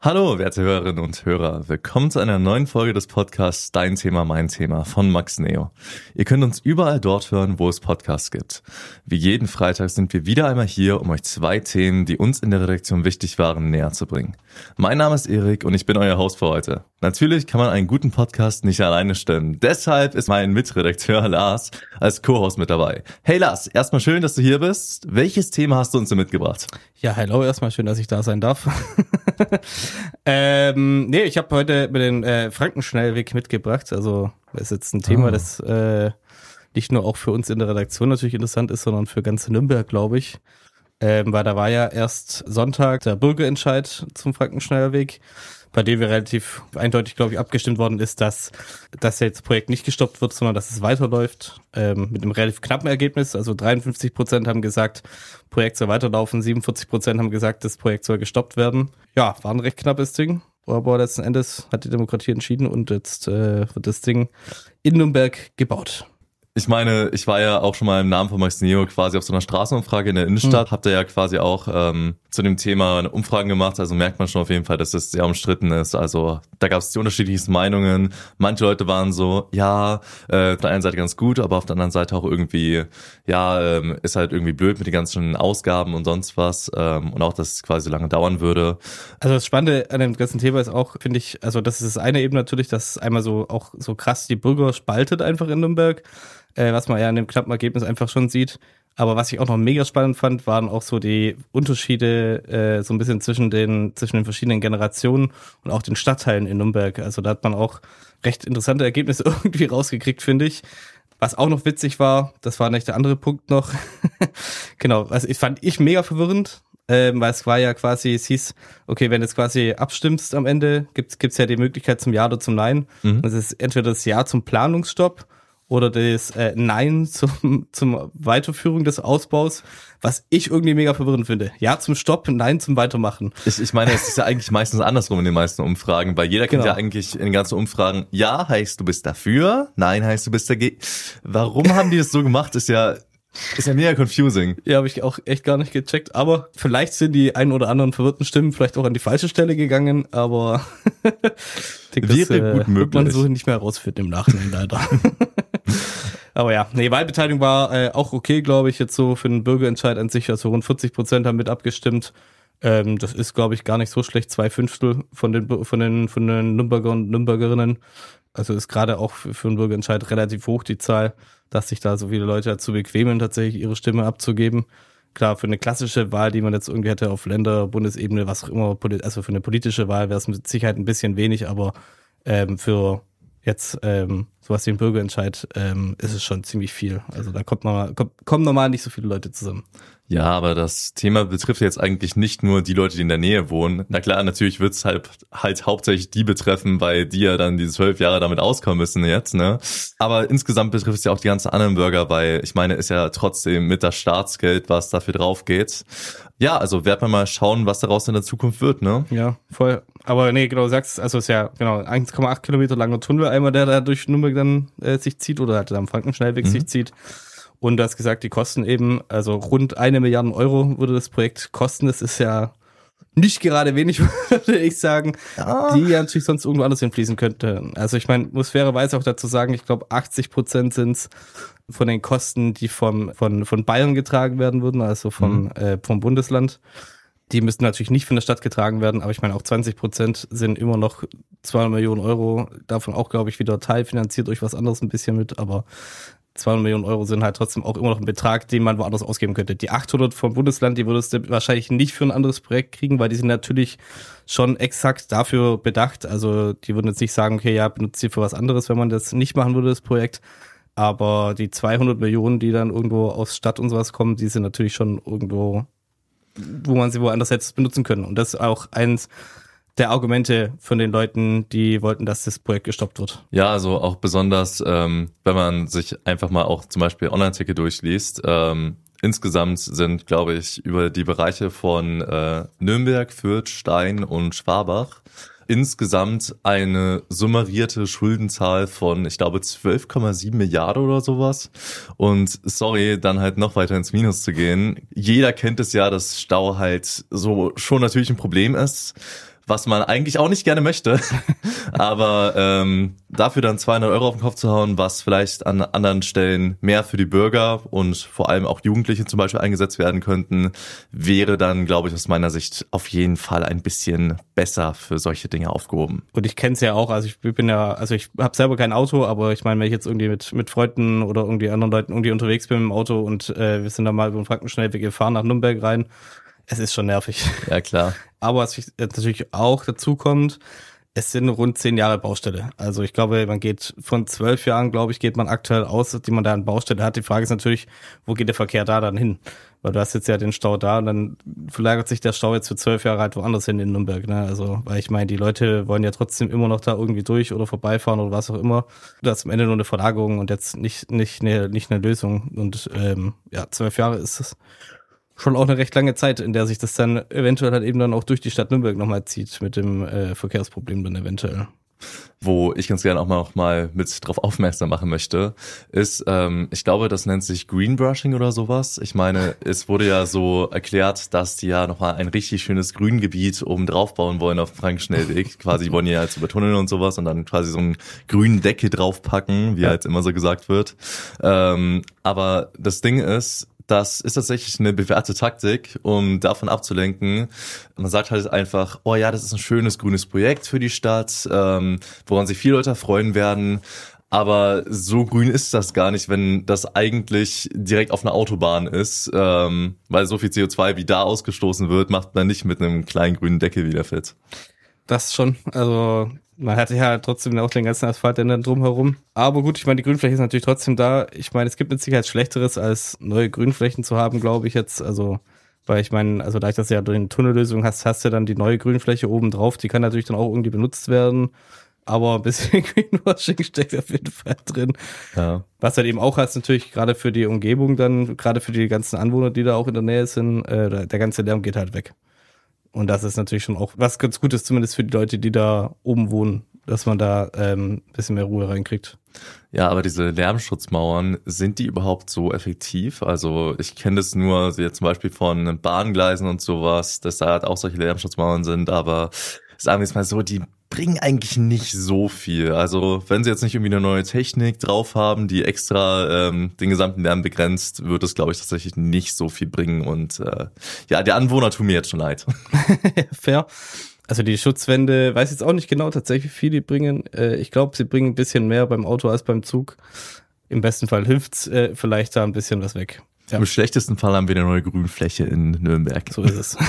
Hallo, werte Hörerinnen und Hörer. Willkommen zu einer neuen Folge des Podcasts Dein Thema, mein Thema von Max Neo. Ihr könnt uns überall dort hören, wo es Podcasts gibt. Wie jeden Freitag sind wir wieder einmal hier, um euch zwei Themen, die uns in der Redaktion wichtig waren, näher zu bringen. Mein Name ist Erik und ich bin euer Host für heute. Natürlich kann man einen guten Podcast nicht alleine stemmen. Deshalb ist mein Mitredakteur Lars als Co-Host mit dabei. Hey Lars, erstmal schön, dass du hier bist. Welches Thema hast du uns denn mitgebracht? Ja, hallo, erstmal schön, dass ich da sein darf. Ich habe heute mit den Frankenschnellweg mitgebracht. Also das ist jetzt ein Thema, das nicht nur auch für uns in der Redaktion natürlich interessant ist, sondern für ganz Nürnberg, glaube ich. Weil da war ja erst Sonntag der Bürgerentscheid zum Frankenschnellweg, bei dem wir relativ eindeutig, glaube ich, abgestimmt worden ist, dass jetzt Projekt nicht gestoppt wird, sondern dass es weiterläuft, mit einem relativ knappen Ergebnis. Also 53% haben gesagt, Projekt soll weiterlaufen, 47% haben gesagt, das Projekt soll gestoppt werden. Ja, war ein recht knappes Ding, aber letzten Endes hat die Demokratie entschieden und jetzt wird das Ding in Nürnberg gebaut. Ich meine, ich war ja auch schon mal im Namen von Max Neo quasi auf so einer Straßenumfrage in der Innenstadt. Habt ihr ja quasi auch zu dem Thema eine Umfrage gemacht. Also merkt man schon auf jeden Fall, dass es sehr umstritten ist. Also da gab es die unterschiedlichsten Meinungen. Manche Leute waren so, ja, auf der einen Seite ganz gut, aber auf der anderen Seite auch irgendwie, ja, ist halt irgendwie blöd mit den ganzen Ausgaben und sonst was. Und auch, dass es quasi lange dauern würde. Also das Spannende an dem ganzen Thema ist auch, finde ich, also das ist das eine eben natürlich, dass es einmal so auch so krass die Bürger spaltet einfach in Nürnberg. Was man ja in dem knappen Ergebnis einfach schon sieht. Aber was ich auch noch mega spannend fand, waren auch so die Unterschiede so ein bisschen zwischen den verschiedenen Generationen und auch den Stadtteilen in Nürnberg. Also da hat man auch recht interessante Ergebnisse irgendwie rausgekriegt, finde ich. Was auch noch witzig war, das war nicht der andere Punkt noch. Genau, also fand ich mega verwirrend. Weil es war ja quasi, es hieß, okay, wenn du jetzt quasi abstimmst am Ende, gibt's ja die Möglichkeit zum Ja oder zum Nein. Das ist entweder das Ja zum Planungsstopp oder das Nein zum Weiterführung des Ausbaus, was ich irgendwie mega verwirrend finde. Ja zum Stopp, Nein zum Weitermachen. Ich meine, es ist ja eigentlich meistens andersrum in den meisten Umfragen, weil jeder kennt ja eigentlich in den ganzen Umfragen, ja heißt du bist dafür, nein heißt du bist dagegen. Warum haben die das so gemacht, ist ja mega confusing. Ja, habe ich auch echt gar nicht gecheckt, aber vielleicht sind die ein oder anderen verwirrten Stimmen vielleicht auch an die falsche Stelle gegangen, aber ich denke, das wird man so nicht mehr herausfinden im Nachhinein leider. Aber ja, Wahlbeteiligung war auch okay, glaube ich, jetzt so für den Bürgerentscheid an sich, also rund 40% haben mit abgestimmt. Das ist, glaube ich, gar nicht so schlecht, 2/5 von den Nürnberger und Nürnbergerinnen. Also ist gerade auch für einen Bürgerentscheid relativ hoch die Zahl, dass sich da so viele Leute dazu bequemen, tatsächlich ihre Stimme abzugeben. Klar, für eine klassische Wahl, die man jetzt irgendwie hätte auf Länder-, Bundesebene, was auch immer, also für eine politische Wahl wäre es mit Sicherheit ein bisschen wenig, aber für jetzt sowas wie ein Bürgerentscheid ist es schon ziemlich viel. Also da kommen normal nicht so viele Leute zusammen. Ja, aber das Thema betrifft jetzt eigentlich nicht nur die Leute, die in der Nähe wohnen. Na klar, natürlich wird es halt hauptsächlich die betreffen, weil die ja dann diese 12 Jahre damit auskommen müssen jetzt, ne? Aber insgesamt betrifft es ja auch die ganzen anderen Bürger, weil ich meine, ist ja trotzdem mit das Staatsgeld, was dafür drauf geht. Ja, also werden wir mal schauen, was daraus in der Zukunft wird, ne? Ja, voll. Aber genau, du sagst, also ist ja genau 1,8 Kilometer langer Tunnel, einmal der da durch Nürnberg dann sich zieht oder halt am Frankenschnellweg sich zieht. Und du hast gesagt, die kosten eben, also rund 1 Milliarde Euro würde das Projekt kosten. Das ist ja nicht gerade wenig, würde ich sagen, die ja natürlich sonst irgendwo anders hinfließen könnte. Also ich meine, muss fairerweise auch dazu sagen, ich glaube 80% sind's von den Kosten, die von Bayern getragen werden würden, also vom Bundesland. Die müssten natürlich nicht von der Stadt getragen werden, aber ich meine auch 20% sind immer noch 200 Millionen Euro, davon auch, glaube ich, wieder teilfinanziert durch was anderes ein bisschen mit, aber 200 Millionen Euro sind halt trotzdem auch immer noch ein Betrag, den man woanders ausgeben könnte. Die 800 vom Bundesland, die würdest du wahrscheinlich nicht für ein anderes Projekt kriegen, weil die sind natürlich schon exakt dafür bedacht. Also die würden jetzt nicht sagen, okay, ja, benutzt sie für was anderes, wenn man das nicht machen würde, das Projekt. Aber die 200 Millionen, die dann irgendwo aus Stadt und sowas kommen, die sind natürlich schon irgendwo, wo man sie woanders hätte benutzen können. Und das ist auch eins der Argumente von den Leuten, die wollten, dass das Projekt gestoppt wird. Ja, also auch besonders, wenn man sich einfach mal auch zum Beispiel Online-Ticket durchliest. Insgesamt sind, glaube ich, über die Bereiche von Nürnberg, Fürth, Stein und Schwabach insgesamt eine summarierte Schuldenzahl von, ich glaube, 12,7 Milliarden oder sowas. Und sorry, dann halt noch weiter ins Minus zu gehen. Jeder kennt es ja, dass Stau halt so schon natürlich ein Problem ist. was man eigentlich auch nicht gerne möchte. Aber dafür dann 200 € auf den Kopf zu hauen, was vielleicht an anderen Stellen mehr für die Bürger und vor allem auch Jugendliche zum Beispiel eingesetzt werden könnten, wäre dann, glaube ich, aus meiner Sicht auf jeden Fall ein bisschen besser für solche Dinge aufgehoben. Und ich kenne es ja auch, ich habe selber kein Auto, aber ich meine, wenn ich jetzt irgendwie mit Freunden oder irgendwie anderen Leuten irgendwie unterwegs bin mit dem Auto und wir sind dann mal über den Frankenschnellweg gefahren nach Nürnberg rein, es ist schon nervig. Ja, klar. Aber was natürlich auch dazu kommt, es sind rund 10 Jahre Baustelle. Also ich glaube, man geht von 12 Jahren, geht man aktuell aus, die man da an Baustelle hat. Die Frage ist natürlich, wo geht der Verkehr da dann hin? Weil du hast jetzt ja den Stau da und dann verlagert sich der Stau jetzt für 12 Jahre halt woanders hin in Nürnberg. Ne? Also, weil ich meine, die Leute wollen ja trotzdem immer noch da irgendwie durch oder vorbeifahren oder was auch immer. Das ist am Ende nur eine Verlagerung und jetzt nicht eine Lösung. Und 12 Jahre ist es schon auch eine recht lange Zeit, in der sich das dann eventuell halt eben dann auch durch die Stadt Nürnberg nochmal zieht mit dem Verkehrsproblem dann eventuell. Wo ich ganz gerne auch noch mal mit drauf aufmerksam machen möchte, ist, ich glaube, das nennt sich Greenbrushing oder sowas. Ich meine, es wurde ja so erklärt, dass die ja nochmal ein richtig schönes Grüngebiet oben drauf bauen wollen auf dem Frankenschnellweg. Quasi wollen die ja jetzt übertunneln und sowas und dann quasi so einen grünen Deckel draufpacken, wie halt immer so gesagt wird. Aber das Ding ist, das ist tatsächlich eine bewährte Taktik, um davon abzulenken. Man sagt halt einfach, oh ja, das ist ein schönes grünes Projekt für die Stadt, woran sich viele Leute freuen werden. Aber so grün ist das gar nicht, wenn das eigentlich direkt auf einer Autobahn ist. Weil so viel CO2 wie da ausgestoßen wird, macht man nicht mit einem kleinen grünen Deckel wieder fit. Das schon, also man hatte ja trotzdem auch den ganzen Asphalt dann drumherum. Aber gut, ich meine, die Grünfläche ist natürlich trotzdem da. Ich meine, es gibt mit Sicherheit Schlechteres, als neue Grünflächen zu haben, glaube ich jetzt. Also, weil ich meine, also dadurch, dass du ja durch eine Tunnellösung hast du dann die neue Grünfläche oben drauf. Die kann natürlich dann auch irgendwie benutzt werden. Aber ein bisschen Greenwashing steckt auf jeden Fall drin. Ja. Was halt eben auch hast, natürlich gerade für die Umgebung dann, gerade für die ganzen Anwohner, die da auch in der Nähe sind, der ganze Lärm geht halt weg. Und das ist natürlich schon auch was ganz Gutes, zumindest für die Leute, die da oben wohnen, dass man da ein bisschen mehr Ruhe reinkriegt. Ja, aber diese Lärmschutzmauern, sind die überhaupt so effektiv? Also ich kenne das nur jetzt zum Beispiel von Bahngleisen und sowas, dass da halt auch solche Lärmschutzmauern sind, aber sagen wir es mal so, die bringen eigentlich nicht so viel. Also wenn sie jetzt nicht irgendwie eine neue Technik drauf haben, die extra den gesamten Lärm begrenzt, wird es, glaube ich, tatsächlich nicht so viel bringen. Und der Anwohner tut mir jetzt schon leid. Fair. Also die Schutzwände, weiß jetzt auch nicht genau tatsächlich, wie viel die bringen. Ich glaube, sie bringen ein bisschen mehr beim Auto als beim Zug. Im besten Fall hilft's vielleicht da ein bisschen was weg. Ja. Im schlechtesten Fall haben wir eine neue Grünfläche in Nürnberg. So ist es.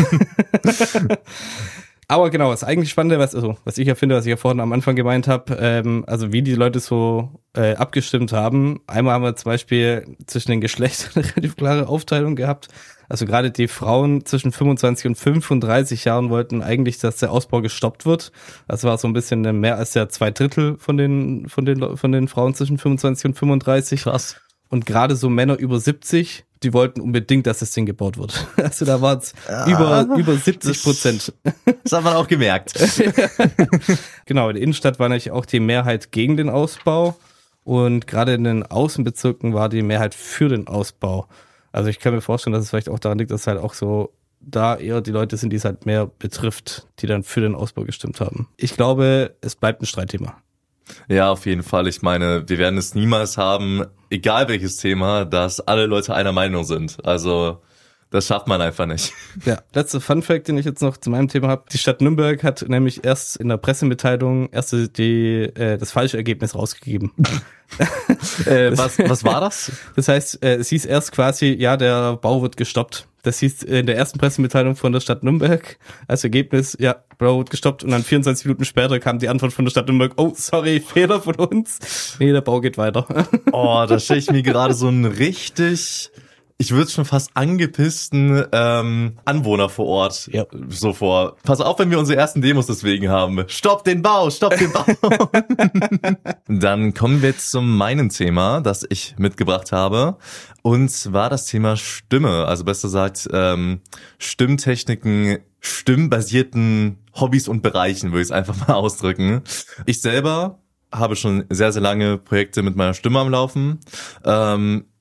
Aber genau, das eigentlich Spannende, was ich ja finde, was ich ja vorhin am Anfang gemeint habe, also wie die Leute so abgestimmt haben. Einmal haben wir zum Beispiel zwischen den Geschlechtern eine relativ klare Aufteilung gehabt. Also gerade die Frauen zwischen 25 und 35 Jahren wollten eigentlich, dass der Ausbau gestoppt wird. Das war so ein bisschen mehr als ja 2/3 von den Frauen zwischen 25 und 35. Krass. Und gerade so Männer über 70, die wollten unbedingt, dass das Ding gebaut wird. Also da war es über 70%. Das hat man auch gemerkt. Genau, in der Innenstadt war natürlich auch die Mehrheit gegen den Ausbau. Und gerade in den Außenbezirken war die Mehrheit für den Ausbau. Also ich kann mir vorstellen, dass es vielleicht auch daran liegt, dass halt auch so da eher die Leute sind, die es halt mehr betrifft, die dann für den Ausbau gestimmt haben. Ich glaube, es bleibt ein Streitthema. Ja, auf jeden Fall. Ich meine, wir werden es niemals haben, egal welches Thema, dass alle Leute einer Meinung sind. Also das schafft man einfach nicht. Ja, letzter Funfact, den ich jetzt noch zu meinem Thema habe. Die Stadt Nürnberg hat nämlich erst in der Pressemitteilung das falsche Ergebnis rausgegeben. Was war das? Das heißt, es hieß erst quasi, ja, der Bau wird gestoppt. Das hieß in der ersten Pressemitteilung von der Stadt Nürnberg als Ergebnis, ja, Bau wird gestoppt. Und dann 24 Minuten später kam die Antwort von der Stadt Nürnberg, oh, sorry, Fehler von uns. Nee, der Bau geht weiter. Oh, da stelle ich mir gerade so einen richtig, ich würde schon fast angepissten Anwohner vor Ort so vor. Pass auf, wenn wir unsere ersten Demos deswegen haben. Stopp den Bau, stopp den Bau. Dann kommen wir jetzt zu meinem Thema, das ich mitgebracht habe. Und zwar das Thema Stimme. Also besser gesagt, Stimmtechniken, stimmbasierten Hobbys und Bereichen, würde ich es einfach mal ausdrücken. Ich selber habe schon sehr, sehr lange Projekte mit meiner Stimme am Laufen.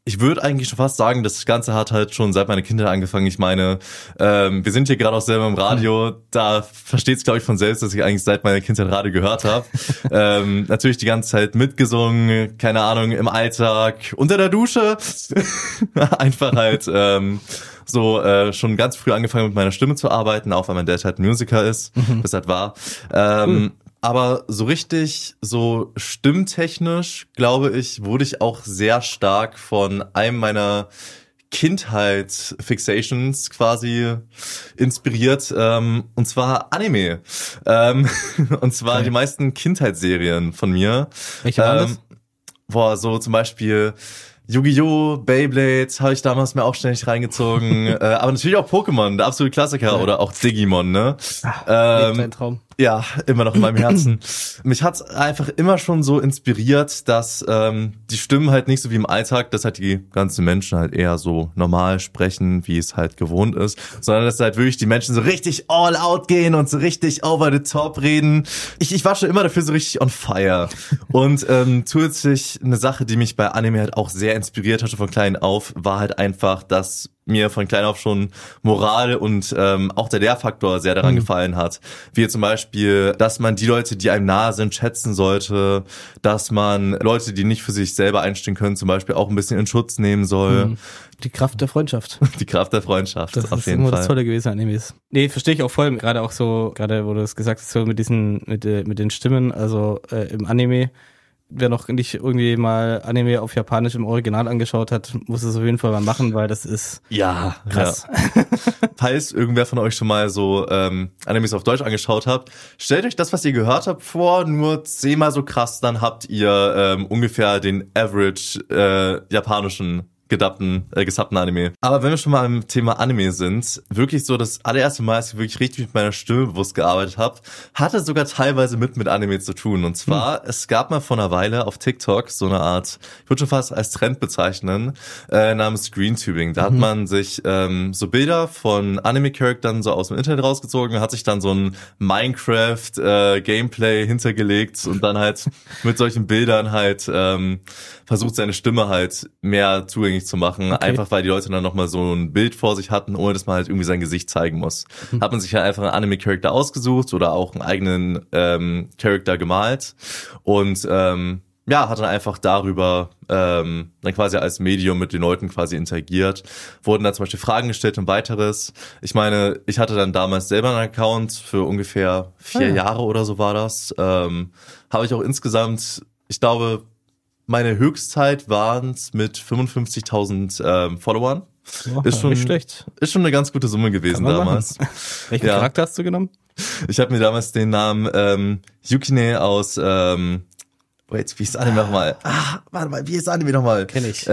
ich würde eigentlich schon fast sagen, das Ganze hat halt schon seit meiner Kindheit angefangen. Ich meine, wir sind hier gerade auch selber im Radio, da versteht es, glaube ich, von selbst, dass ich eigentlich seit meiner Kindheit Radio gehört habe. Natürlich die ganze Zeit mitgesungen, keine Ahnung, im Alltag, unter der Dusche. Einfach halt schon ganz früh angefangen mit meiner Stimme zu arbeiten, auch weil mein Dad halt Musiker ist, das halt war. Aber so richtig, so stimmtechnisch, glaube ich, wurde ich auch sehr stark von einem meiner Kindheit-Fixations quasi inspiriert, und zwar Anime. Und zwar Okay. die meisten Kindheitsserien von mir. Welche waren das? So zum Beispiel Yu-Gi-Oh!, Beyblade habe ich damals mir auch ständig reingezogen. Aber natürlich auch Pokémon, der absolute Klassiker, oder auch Digimon, ne? Lebt ein Traum. Ja, immer noch in meinem Herzen. Mich hat's einfach immer schon so inspiriert, dass die Stimmen halt nicht so wie im Alltag, dass halt die ganzen Menschen halt eher so normal sprechen, wie es halt gewohnt ist, sondern dass halt wirklich die Menschen so richtig all out gehen und so richtig over the top reden. Ich war schon immer dafür so richtig on fire. Und zusätzlich eine Sache, die mich bei Anime halt auch sehr inspiriert hatte von klein auf, war halt einfach, dass mir von klein auf schon Moral und auch der Lehrfaktor sehr daran gefallen hat. Wie zum Beispiel, dass man die Leute, die einem nahe sind, schätzen sollte, dass man Leute, die nicht für sich selber einstehen können, zum Beispiel auch ein bisschen in Schutz nehmen soll. Die Kraft der Freundschaft. Die Kraft der Freundschaft, Das auf ist jeden immer Fall. das Tolle gewesen an Animes. Nee, verstehe ich auch voll. Gerade auch so, gerade wo du es gesagt hast, so mit den Stimmen, also im Anime. Wer noch nicht irgendwie mal Anime auf Japanisch im Original angeschaut hat, muss es auf jeden Fall mal machen, weil das ist Ja, krass. Ja. Falls irgendwer von euch schon mal so Animes auf Deutsch angeschaut habt, stellt euch das, was ihr gehört habt, vor, nur 10-mal so krass, dann habt ihr ungefähr den Average japanischen gesubbten Anime. Aber wenn wir schon mal im Thema Anime sind, wirklich so das allererste Mal, als ich wirklich richtig mit meiner Stimme bewusst gearbeitet habe, hatte sogar teilweise mit Anime zu tun. Und zwar, es gab mal vor einer Weile auf TikTok so eine Art, ich würde schon fast als Trend bezeichnen, namens Screentubing. Da hat man sich so Bilder von Anime-Charaktern so aus dem Internet rausgezogen, hat sich dann so ein Minecraft-Gameplay hintergelegt und dann halt mit solchen Bildern halt versucht, seine Stimme halt mehr zugänglich zu machen, einfach weil die Leute dann nochmal so ein Bild vor sich hatten, ohne dass man halt irgendwie sein Gesicht zeigen muss. Hat man sich halt einfach einen Anime-Charakter ausgesucht oder auch einen eigenen Charakter gemalt und hat dann einfach darüber dann quasi als Medium mit den Leuten quasi interagiert, wurden dann zum Beispiel Fragen gestellt und weiteres. Ich meine, ich hatte dann damals selber einen Account für ungefähr 4 Jahre oder so war das. Habe ich auch insgesamt, ich glaube, meine Höchstzeit waren es mit 55.000 Followern. Oh, Ist schon nicht schlecht. Ist schon eine ganz gute Summe gewesen Kann man damals. Welchen Ja. Charakter hast du genommen? Ich habe mir damals den Namen Yukine aus wie ist Anime nochmal? Warte mal, wie ist Anime nochmal? Kenn ich.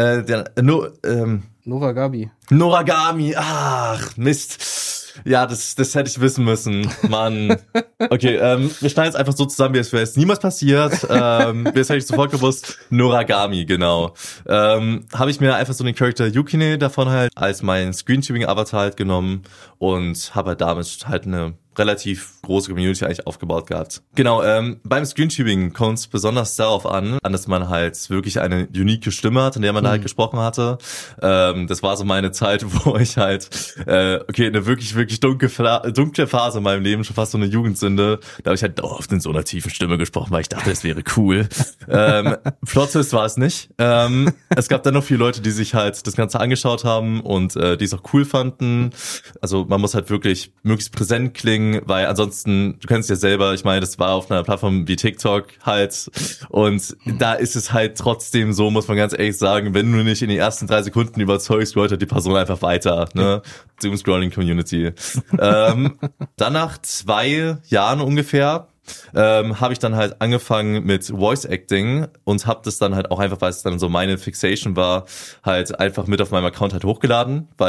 Noragami. Noragami. Ach, Mist. Ja, das hätte ich wissen müssen. Mann. Okay, wir schneiden es einfach so zusammen, wie es wäre jetzt niemals passiert. Das hätte ich sofort gewusst. Noragami, genau. Habe ich mir einfach so den Charakter Yukine davon halt als mein Screentubing-Avatar halt genommen und habe halt damit halt eine relativ große Community eigentlich aufgebaut gehabt. Genau, beim Screentubing kommt es besonders darauf an, dass man halt wirklich eine unique Stimme hat, in der man da halt gesprochen hatte. Das war so meine Zeit, wo ich halt, eine wirklich, wirklich dunkle Phase in meinem Leben, schon fast so eine Jugendsünde, da habe ich halt dauerhaft in so einer tiefen Stimme gesprochen, weil ich dachte, es wäre cool. Plot Twist war es nicht. Es gab dann noch viele Leute, die sich halt das Ganze angeschaut haben und die es auch cool fanden. Also man muss halt wirklich möglichst präsent klingen, weil ansonsten, du kennst ja selber, ich meine, das war auf einer Plattform wie TikTok halt und da ist es halt trotzdem so, muss man ganz ehrlich sagen, wenn du nicht in den ersten 3 Sekunden überzeugst, scrollt die Person einfach weiter, ne? Doom-Scrolling Community. Dann nach 2 Jahren ungefähr habe ich dann halt angefangen mit Voice Acting und habe das dann halt auch einfach, weil es dann so meine Fixation war, halt einfach mit auf meinem Account halt hochgeladen, weil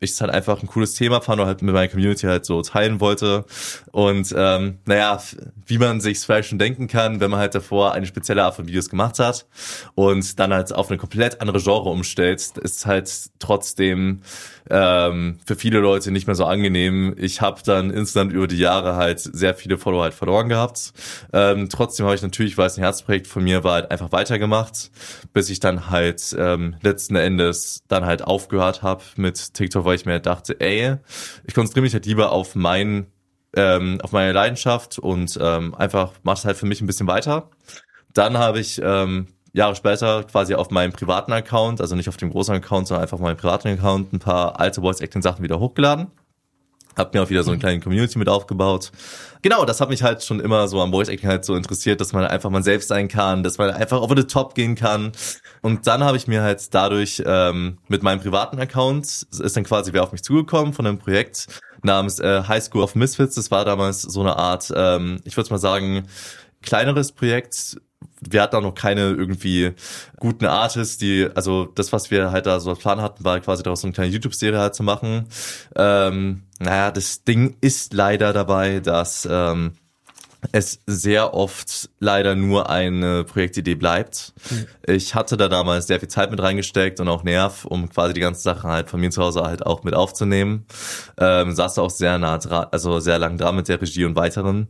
ich es halt einfach ein cooles Thema fand und halt mit meiner Community halt so teilen wollte. Und wie man sich's vielleicht schon denken kann, wenn man halt davor eine spezielle Art von Videos gemacht hat und dann halt auf eine komplett andere Genre umstellt, ist halt trotzdem für viele Leute nicht mehr so angenehm. Ich habe dann insgesamt über die Jahre halt sehr viele Follower halt verloren gehabt. Trotzdem habe ich natürlich, weil es ein Herzprojekt von mir war, halt einfach weitergemacht, bis ich dann halt letzten Endes dann halt aufgehört habe mit TikTok, weil ich mir halt dachte, ich konzentriere mich halt lieber auf meine Leidenschaft und einfach mache es halt für mich ein bisschen weiter. Dann habe ich Jahre später quasi auf meinem privaten Account, also nicht auf dem großen Account, sondern einfach auf meinem privaten Account ein paar alte Voice-Acting-Sachen wieder hochgeladen. Hab mir auch wieder so eine kleine Community mit aufgebaut. Genau, das hat mich halt schon immer so am Voice-Acting halt so interessiert, dass man einfach man selbst sein kann, dass man einfach over the top gehen kann. Und dann habe ich mir halt dadurch mit meinem privaten Account, ist dann quasi wer auf mich zugekommen von einem Projekt namens High School of Misfits. Das war damals so eine Art, ich würde mal sagen, kleineres Projekt. Wir hatten auch noch keine irgendwie guten Artists, also das, was wir halt da so als Plan hatten, war quasi daraus so eine kleine YouTube-Serie halt zu machen. Das Ding ist leider dabei, dass es sehr oft leider nur eine Projektidee bleibt. Ich hatte da damals sehr viel Zeit mit reingesteckt und auch Nerv, um quasi die ganze Sache halt von mir zu Hause halt auch mit aufzunehmen. Saß da auch sehr nah dran, also sehr lang dran mit der Regie und weiteren.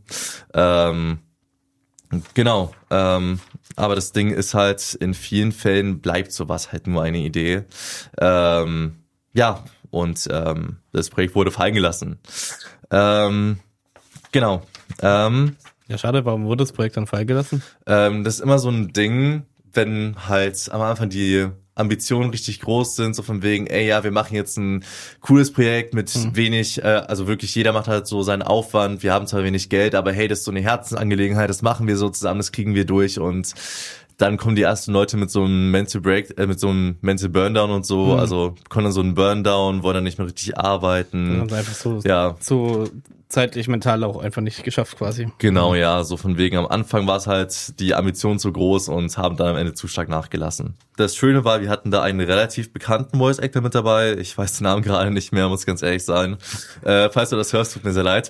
Genau, aber das Ding ist halt, in vielen Fällen bleibt sowas halt nur eine Idee. Das Projekt wurde fallen gelassen. Genau. Ja, schade, warum wurde das Projekt dann fallen gelassen? Das ist immer so ein Ding, wenn halt am Anfang die Ambitionen richtig groß sind, so von wegen, wir machen jetzt ein cooles Projekt mit wenig, also wirklich jeder macht halt so seinen Aufwand, wir haben zwar wenig Geld, aber hey, das ist so eine Herzensangelegenheit, das machen wir so zusammen, das kriegen wir durch und dann kommen die ersten Leute mit so einem Mental Burndown und so, also können dann so einen Burndown, wollen dann nicht mehr richtig arbeiten. Dann haben sie einfach so zeitlich, mental auch einfach nicht geschafft quasi. Genau, ja, so von wegen am Anfang war es halt die Ambition so groß und haben dann am Ende zu stark nachgelassen. Das Schöne war, wir hatten da einen relativ bekannten Voice Actor mit dabei. Ich weiß den Namen gerade nicht mehr, muss ganz ehrlich sein. Falls du das hörst, tut mir sehr leid.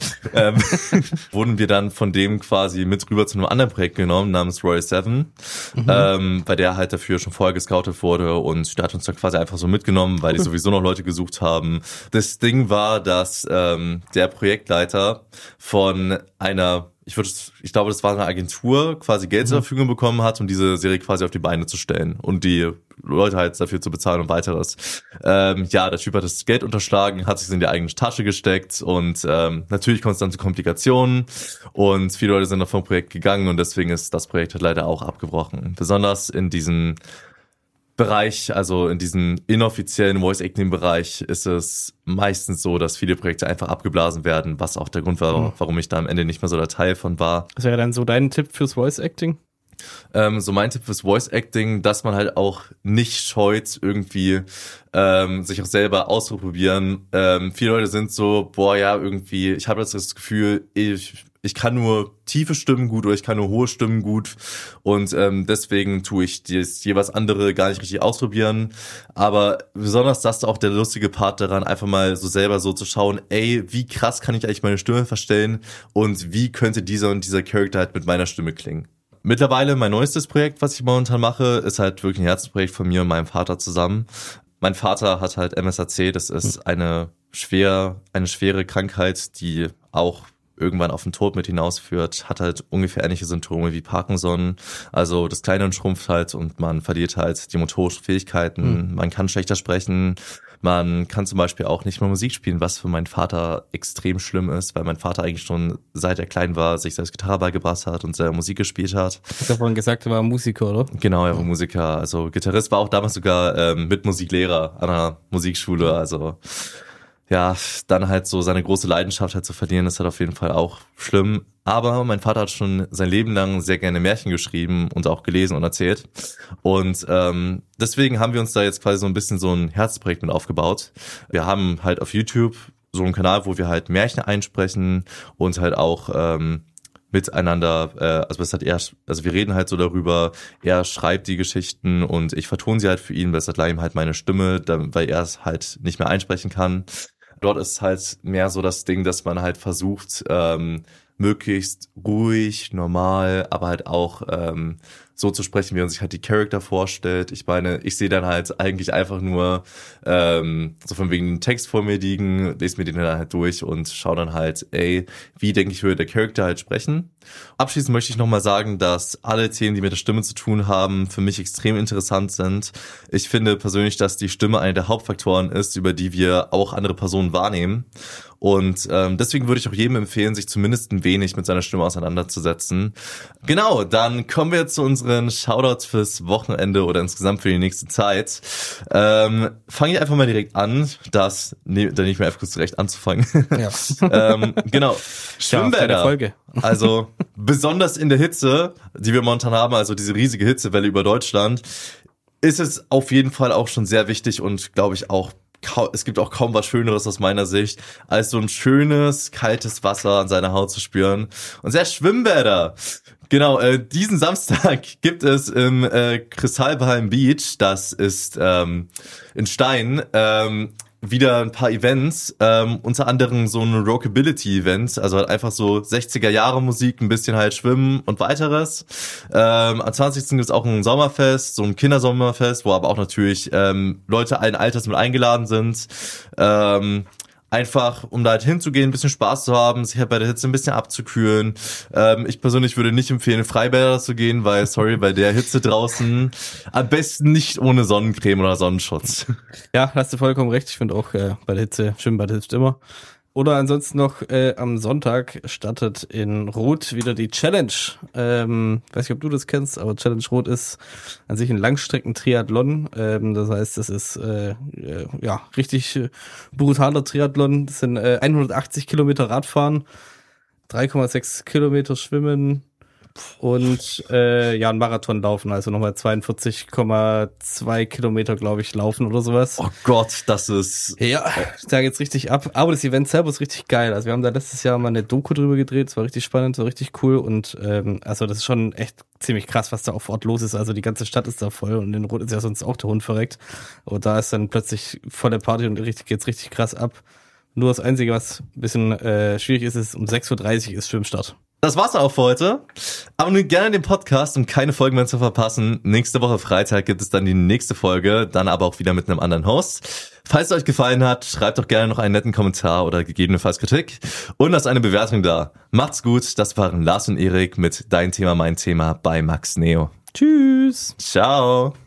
Wurden wir dann von dem quasi mit rüber zu einem anderen Projekt genommen, namens Royal 7, bei der halt dafür schon vorher gescoutet wurde und der hat uns dann quasi einfach so mitgenommen, weil die sowieso noch Leute gesucht haben. Das Ding war, dass der Projektleiter von einer, ich glaube, das war eine Agentur, quasi Geld zur Verfügung bekommen hat, um diese Serie quasi auf die Beine zu stellen und die Leute halt dafür zu bezahlen und weiteres. Der Typ hat das Geld unterschlagen, hat sich in die eigene Tasche gesteckt und natürlich kommt es dann zu Komplikationen und viele Leute sind noch vom Projekt gegangen und deswegen ist das Projekt halt leider auch abgebrochen. Besonders in diesem Bereich, also in diesem inoffiziellen Voice-Acting-Bereich ist es meistens so, dass viele Projekte einfach abgeblasen werden, was auch der Grund war, warum ich da am Ende nicht mehr so der Teil von war. Was wäre dann so dein Tipp fürs Voice-Acting? So mein Tipp fürs Voice-Acting, dass man halt auch nicht scheut, irgendwie sich auch selber auszuprobieren. Viele Leute sind so, ich habe das Gefühl, ich kann nur tiefe Stimmen gut oder ich kann nur hohe Stimmen gut und deswegen tue ich das jeweils andere gar nicht richtig ausprobieren. Aber besonders das ist auch der lustige Part daran, einfach mal so selber so zu schauen, wie krass kann ich eigentlich meine Stimme verstellen und wie könnte dieser und dieser Charakter halt mit meiner Stimme klingen. Mittlerweile mein neuestes Projekt, was ich momentan mache, ist halt wirklich ein Herzensprojekt von mir und meinem Vater zusammen. Mein Vater hat halt MSAC, das ist eine schwere Krankheit, die auch irgendwann auf den Tod mit hinausführt, hat halt ungefähr ähnliche Symptome wie Parkinson. Also das Kleine schrumpft halt und man verliert halt die motorischen Fähigkeiten. Man kann schlechter sprechen. Man kann zum Beispiel auch nicht mehr Musik spielen, was für meinen Vater extrem schlimm ist, weil mein Vater eigentlich schon seit er klein war, sich selbst Gitarre beigebracht hat und selber Musik gespielt hat. Du hast ja vorhin gesagt, er war Musiker, oder? Genau, er war Musiker. Also Gitarrist, war auch damals sogar mit Musiklehrer an einer Musikschule. Also ja, dann halt so seine große Leidenschaft halt zu verlieren, ist halt auf jeden Fall auch schlimm. Aber mein Vater hat schon sein Leben lang sehr gerne Märchen geschrieben und auch gelesen und erzählt. Und deswegen haben wir uns da jetzt quasi so ein bisschen so ein Herzprojekt mit aufgebaut. Wir haben halt auf YouTube so einen Kanal, wo wir halt Märchen einsprechen und halt auch miteinander, also wir reden halt so darüber, er schreibt die Geschichten und ich vertone sie halt für ihn, weil es halt ihm halt meine Stimme, weil er es halt nicht mehr einsprechen kann. Dort ist halt mehr so das Ding, dass man halt versucht, möglichst ruhig, normal, aber halt auch so zu sprechen, wie man sich halt die Charakter vorstellt. Ich meine, ich sehe dann halt eigentlich einfach nur so von wegen den Text vor mir liegen, lese mir den dann halt durch und schaue dann halt, wie denke ich, würde der Charakter halt sprechen. Abschließend möchte ich nochmal sagen, dass alle Themen, die mit der Stimme zu tun haben, für mich extrem interessant sind. Ich finde persönlich, dass die Stimme einer der Hauptfaktoren ist, über die wir auch andere Personen wahrnehmen. Und deswegen würde ich auch jedem empfehlen, sich zumindest ein wenig mit seiner Stimme auseinanderzusetzen. Genau, dann kommen wir zu unseren Shoutouts fürs Wochenende oder insgesamt für die nächste Zeit. Fange ich einfach mal direkt an, dann nehme ich mir einfach kurz recht anzufangen. Ja. Genau, Schwimmbäder. Folge. Also besonders in der Hitze, die wir momentan haben, also diese riesige Hitzewelle über Deutschland, ist es auf jeden Fall auch schon sehr wichtig und glaube ich auch, es gibt auch kaum was Schöneres aus meiner Sicht, als so ein schönes, kaltes Wasser an seiner Haut zu spüren. Und sehr Schwimmbäder. Genau, diesen Samstag gibt es im Kristallbahn Beach, das ist in Stein, wieder ein paar Events, unter anderem so ein Rockability-Event, also halt einfach so 60er-Jahre-Musik, ein bisschen halt Schwimmen und weiteres. Am 20. gibt es auch ein Sommerfest, so ein Kindersommerfest, wo aber auch natürlich Leute allen Alters mit eingeladen sind. Einfach, um da halt hinzugehen, ein bisschen Spaß zu haben, sich halt bei der Hitze ein bisschen abzukühlen. Ich persönlich würde nicht empfehlen, in Freibäder zu gehen, weil, bei der Hitze draußen am besten nicht ohne Sonnencreme oder Sonnenschutz. Ja, hast du vollkommen recht. Ich finde auch, bei der Hitze, Schwimmbad hilft immer. Oder ansonsten noch am Sonntag startet in Rot wieder die Challenge. Weiß nicht, ob du das kennst, aber Challenge Rot ist an sich ein Langstrecken-Triathlon. Das heißt, das ist richtig brutaler Triathlon. Das sind 180 Kilometer Radfahren, 3,6 Kilometer Schwimmen und ein Marathon laufen, also nochmal 42,2 Kilometer, glaube ich, laufen oder sowas. Oh Gott, das ist... Ja, da geht's richtig ab. Aber das Event selber ist richtig geil. Also wir haben da letztes Jahr mal eine Doku drüber gedreht. Es war richtig spannend, war richtig cool. Und also das ist schon echt ziemlich krass, was da auf Ort los ist. Also die ganze Stadt ist da voll und in Rot ist ja sonst auch der Hund verreckt. Aber da ist dann plötzlich volle Party und geht's richtig krass ab. Nur das Einzige, was ein bisschen schwierig ist um 6:30 Uhr ist Schwimmstart. Das war's auch für heute. Abonniert gerne den Podcast, um keine Folgen mehr zu verpassen. Nächste Woche Freitag gibt es dann die nächste Folge, dann aber auch wieder mit einem anderen Host. Falls es euch gefallen hat, schreibt doch gerne noch einen netten Kommentar oder gegebenenfalls Kritik und lasst eine Bewertung da. Macht's gut, das waren Lars und Erik mit Dein Thema, mein Thema bei Max Neo. Tschüss. Ciao.